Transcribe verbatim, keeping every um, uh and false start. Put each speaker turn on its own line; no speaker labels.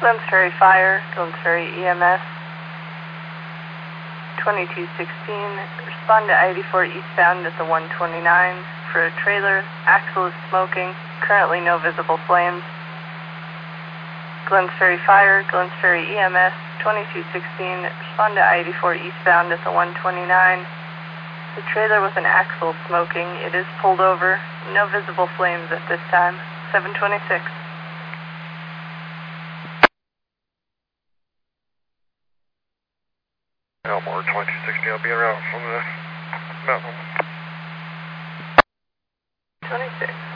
Glens Ferry Fire, Glens Ferry E M S, twenty-two sixteen, respond to I eighty-four eastbound at the one twenty-nine for a trailer, axle is smoking, currently no visible flames. Glens Ferry Fire, Glens Ferry E M S, twenty-two sixteen, respond to I eighty-four eastbound at the one twenty-nine. The trailer with an axle smoking, it is pulled over, no visible flames at this time, seven twenty-six.
Elmore, twenty-two sixty, I'll be around from the mountain.
twenty-six.